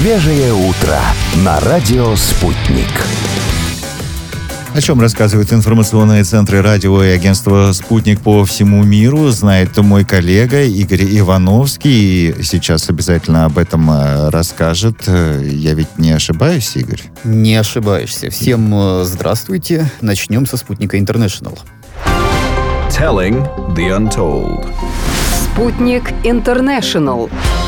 Свежее утро на радио «Спутник». О чем рассказывают информационные центры радио и агентства «Спутник» по всему миру, знает мой коллега Игорь Ивановский. И сейчас обязательно об этом расскажет. Я ведь не ошибаюсь, Игорь? Не ошибаешься. Всем здравствуйте. Начнем со «Спутника Интернешнл». Telling the Untold. «Спутник Интернешнл».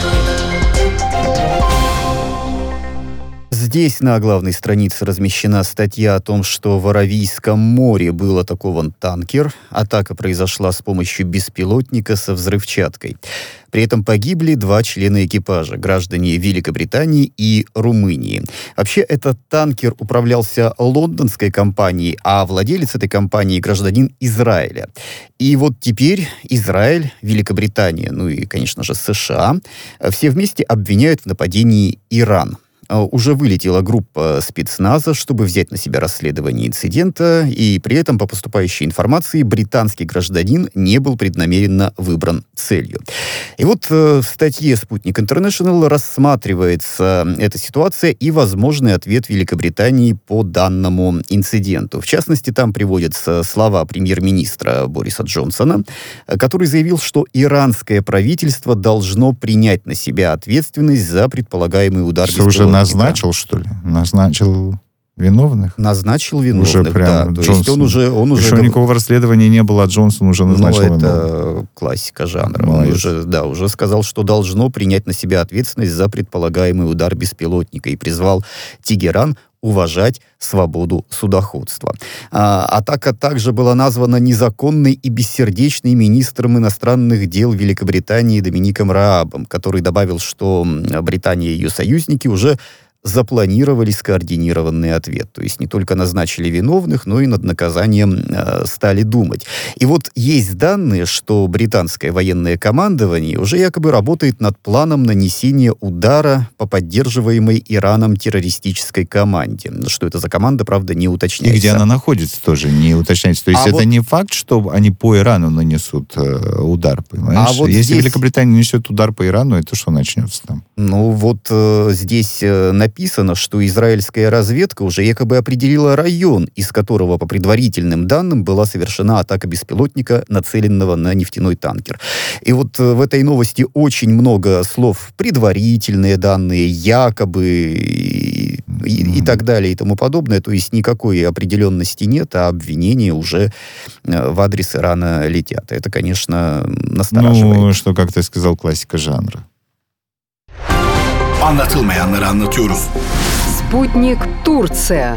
Здесь на главной странице размещена статья о том, что в Аравийском море был атакован танкер. Атака произошла с помощью беспилотника со взрывчаткой. При этом погибли 2 члена экипажа, граждане Великобритании и Румынии. Вообще, этот танкер управлялся лондонской компанией, а владелец этой компании — гражданин Израиля. И вот теперь Израиль, Великобритания, ну и, конечно же, США, все вместе обвиняют в нападении Иран. Уже вылетела группа спецназа, чтобы взять на себя расследование инцидента, и при этом, по поступающей информации, британский гражданин не был преднамеренно выбран целью. И вот в статье «Спутник Интернешнл» рассматривается эта ситуация и возможный ответ Великобритании по данному инциденту. В частности, там приводятся слова премьер-министра Бориса Джонсона, который заявил, что иранское правительство должно принять на себя ответственность за предполагаемый удар беспилотника. Назначил, что ли? Назначил виновных? Назначил виновных, уже прям, да. То есть он уже еще никакого расследования не было, а Джонсон уже назначил виновных. Это классика жанра. Он уже сказал, что должно принять на себя ответственность за предполагаемый удар беспилотника и призвал Тегеран уважать свободу судоходства. Атака также была названа незаконной и бессердечной министром иностранных дел Великобритании Домиником Раабом, который добавил, что Британия и ее союзники уже запланировали скоординированный ответ. То есть не только назначили виновных, но и над наказанием стали думать. И вот есть данные, что британское военное командование уже якобы работает над планом нанесения удара по поддерживаемой Ираном террористической команде. Что это за команда, правда, не уточняется. И где она находится, тоже не уточняется. То есть это не факт, что они по Ирану нанесут удар, понимаешь? Вот если здесь... Великобритания нанесет удар по Ирану, это что начнется там? Ну вот здесь написано, что израильская разведка уже якобы определила район, из которого, по предварительным данным, была совершена атака беспилотника, нацеленного на нефтяной танкер. И вот в этой новости очень много слов: предварительные данные, якобы и так далее и тому подобное. То есть никакой определенности нет, а обвинения уже в адрес Ирана летят. Это, конечно, настораживает. Ну, что, как ты сказал, классика жанра. Anlatılmayanları anlatıyoruz. «Спутник Турция».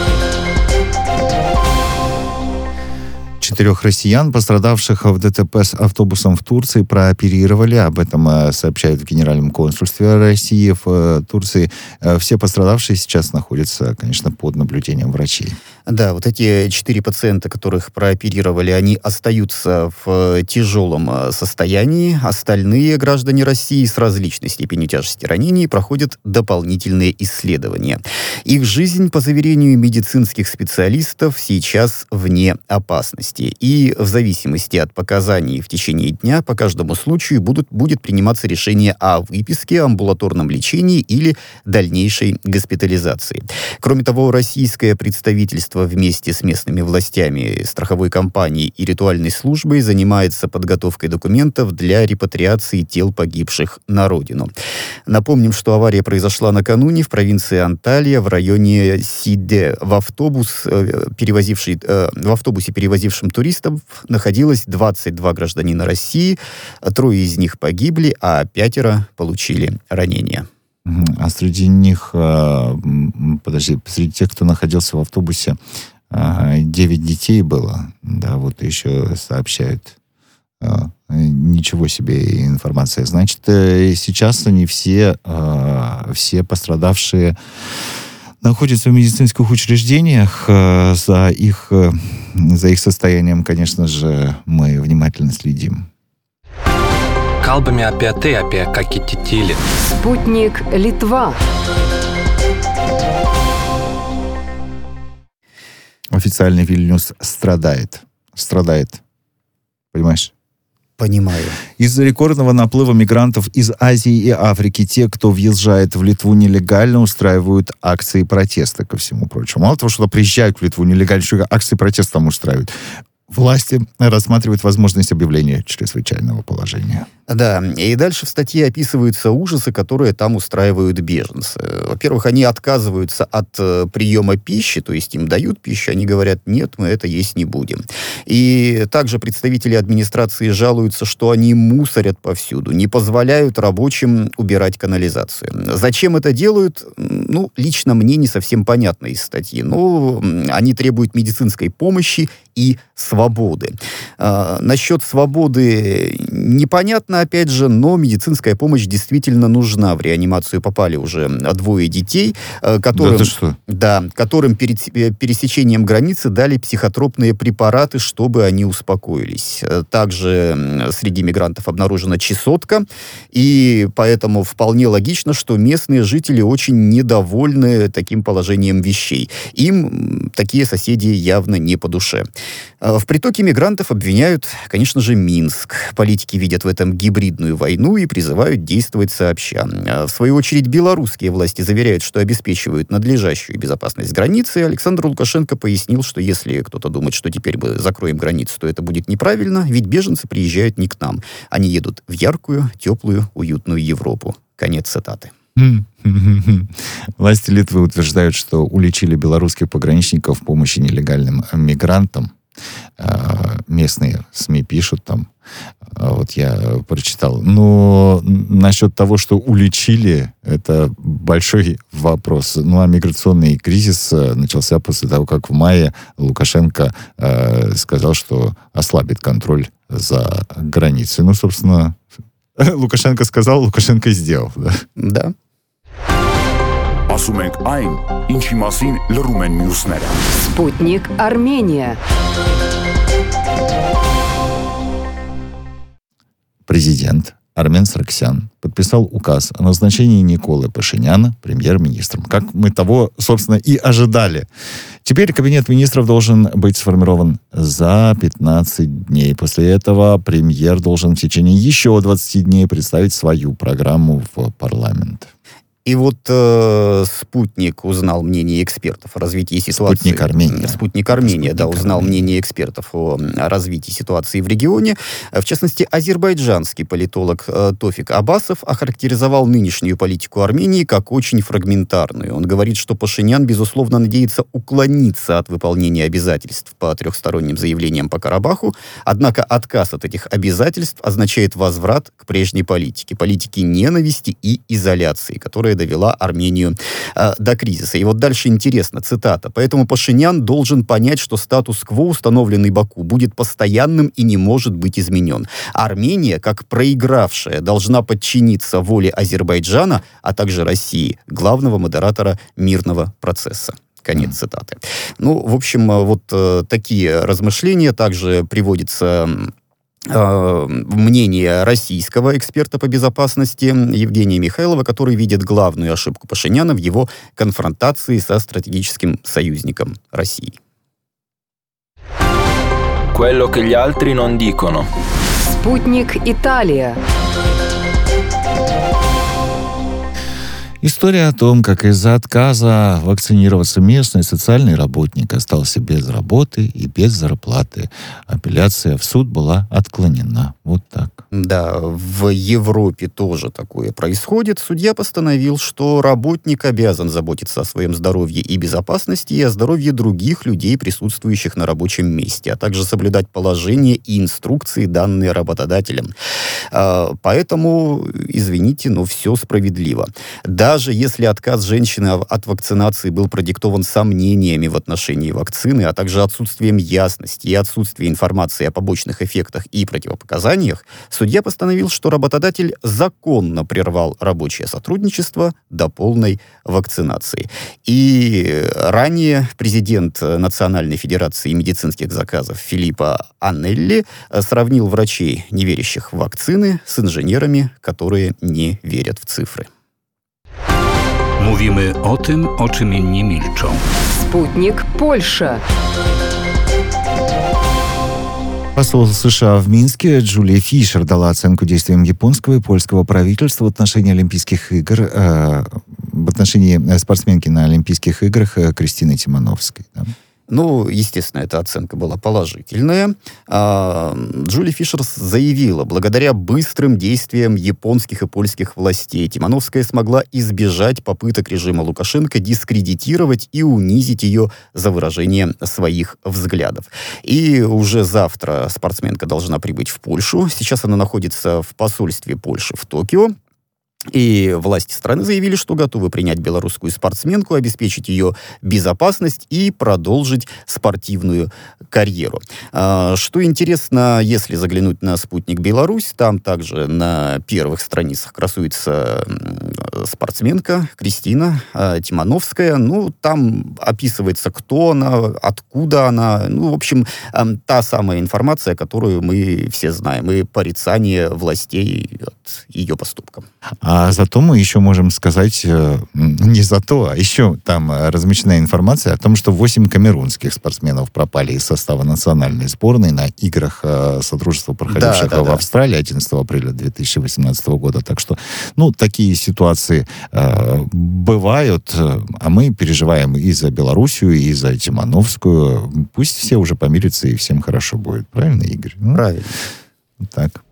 4 россиян, пострадавших в ДТП с автобусом в Турции, прооперировали. Об этом сообщают в Генеральном консульстве России в Турции. Все пострадавшие сейчас находятся, конечно, под наблюдением врачей. Да, вот эти 4 пациента, которых прооперировали, они остаются в тяжелом состоянии. Остальные граждане России с различной степенью тяжести ранений проходят дополнительные исследования. Их жизнь, по заверению медицинских специалистов, сейчас вне опасности. И в зависимости от показаний в течение дня по каждому случаю будет приниматься решение о выписке, амбулаторном лечении или дальнейшей госпитализации. Кроме того, российское представительство вместе с местными властями, страховой компанией и ритуальной службой занимается подготовкой документов для репатриации тел погибших на родину. Напомним, что авария произошла накануне в провинции Анталья в районе Сиде. В автобусе, перевозившем туристов, находилось 22 гражданина России. 3 из них погибли, а 5 получили ранения. А среди них, среди тех, кто находился в автобусе, 9 детей было. Да, вот еще сообщают. Ничего себе информация. Значит, сейчас они все пострадавшие находятся в медицинских учреждениях. За их состоянием, конечно же, мы внимательно следим. Kalbame apie tai, apie ką kiti tyli. «Спутник Литва». Официальный Вильнюс страдает. Понимаешь? Понимаю. Из-за рекордного наплыва мигрантов из Азии и Африки те, кто въезжает в Литву нелегально, устраивают акции протеста, ко всему прочему. Мало того, что приезжают в Литву нелегально, еще и акции протеста там устраивают. Власти рассматривают возможность объявления чрезвычайного положения. Да, и дальше в статье описываются ужасы, которые там устраивают беженцы. Во-первых, они отказываются от приема пищи, то есть им дают пищу, они говорят, нет, мы это есть не будем. И также представители администрации жалуются, что они мусорят повсюду, не позволяют рабочим убирать канализацию. Зачем это делают? Ну, лично мне не совсем понятно из статьи. Но они требуют медицинской помощи и свободы. Насчет свободы непонятно, опять же, но медицинская помощь действительно нужна. В реанимацию попали уже 2 детей, которым перед пересечением границы дали психотропные препараты, чтобы они успокоились. Также среди мигрантов обнаружена чесотка, и поэтому вполне логично, что местные жители очень недовольны таким положением вещей. Им такие соседи явно не по душе. В притоке мигрантов обвиняют, конечно же, Минск. Политики видят в этом гибридную войну и призывают действовать сообща. В свою очередь, белорусские власти заверяют, что обеспечивают надлежащую безопасность границы. Александр Лукашенко пояснил, что если кто-то думает, что теперь мы закроем границу, то это будет неправильно, ведь беженцы приезжают не к нам. Они едут в яркую, теплую, уютную Европу. Конец цитаты. Власти Литвы утверждают, что уличили белорусских пограничников в помощи нелегальным мигрантам. Местные СМИ пишут там, вот я прочитал. Но насчет того, что уличили, это большой вопрос. Ну, а миграционный кризис начался после того, как в мае Лукашенко сказал, что ослабит контроль за границей. Ну, собственно, Лукашенко сказал, Лукашенко и сделал. Да. Ասում ենք այն, ինչի մասին լռում են մյուսները։ Спутник Армения. Президент Армен Сарксян подписал указ о назначении Николы Пашиняна премьер-министром. Как мы того, собственно, и ожидали. Теперь кабинет министров должен быть сформирован за 15 дней. После этого премьер должен в течение еще 20 дней представить свою программу в парламент. И вот «Спутник» узнал мнение экспертов о развитии ситуации. «Спутник Армения», узнал мнение экспертов о развитии ситуации в регионе. В частности, азербайджанский политолог Тофик Абасов охарактеризовал нынешнюю политику Армении как очень фрагментарную. Он говорит, что Пашинян, безусловно, надеется уклониться от выполнения обязательств по трехсторонним заявлениям по Карабаху, однако отказ от этих обязательств означает возврат к прежней политике ненависти и изоляции, которая довела Армению до кризиса. И вот дальше интересно, цитата. «Поэтому Пашинян должен понять, что статус-кво, установленный Баку, будет постоянным и не может быть изменен. Армения, как проигравшая, должна подчиниться воле Азербайджана, а также России, главного модератора мирного процесса». Конец цитаты. Ну, в общем, вот такие размышления. Также приводится мнение российского эксперта по безопасности Евгения Михайлова, который видит главную ошибку Пашиняна в его конфронтации со стратегическим союзником России. Quello che gli altri non dicono. Спутник Италия. История о том, как из-за отказа вакцинироваться местный социальный работник остался без работы и без зарплаты. Апелляция в суд была отклонена. Вот так. Да, в Европе тоже такое происходит. Судья постановил, что работник обязан заботиться о своем здоровье и безопасности и о здоровье других людей, присутствующих на рабочем месте, а также соблюдать положения и инструкции, данные работодателем. Поэтому, извините, но все справедливо. Даже если отказ женщины от вакцинации был продиктован сомнениями в отношении вакцины, а также отсутствием ясности и отсутствием информации о побочных эффектах и противопоказаниях, судья постановил, что работодатель законно прервал рабочее сотрудничество до полной вакцинации. И ранее президент Национальной федерации медицинских заказов Филиппо Аннелли сравнил врачей, не верящих в вакцины, с инженерами, которые не верят в цифры. Mówimy o tym, o czym inni milczą. Спутник Польша. Посол США в Минске Джулия Фишер дала оценку действиям японского и польского правительства в отношении Олимпийских игр, в отношении спортсменки на Олимпийских играх Кристины Тимановской. Да? Ну, естественно, эта оценка была положительная. Джули Фишер заявила, благодаря быстрым действиям японских и польских властей Тимановская смогла избежать попыток режима Лукашенко дискредитировать и унизить ее за выражение своих взглядов. И уже завтра спортсменка должна прибыть в Польшу. Сейчас она находится в посольстве Польши в Токио. И власти страны заявили, что готовы принять белорусскую спортсменку, обеспечить ее безопасность и продолжить спортивную карьеру. Что интересно, если заглянуть на «Спутник Беларусь», там также на первых страницах красуется спортсменка Кристина Тимановская. Ну, там описывается, кто она, откуда она. Ну, в общем, та самая информация, которую мы все знаем, и порицание властей от ее поступкам. А зато мы еще можем сказать, не зато, а еще там размещена информация о том, что 8 камерунских спортсменов пропали из состава национальной сборной на играх Содружества, проходивших в Австралии 11 апреля 2018 года. Так что, ну, такие ситуации бывают, а мы переживаем и за Белоруссию, и за Тимановскую. Пусть все уже помирятся, и всем хорошо будет. Правильно, Игорь? Правильно. Так.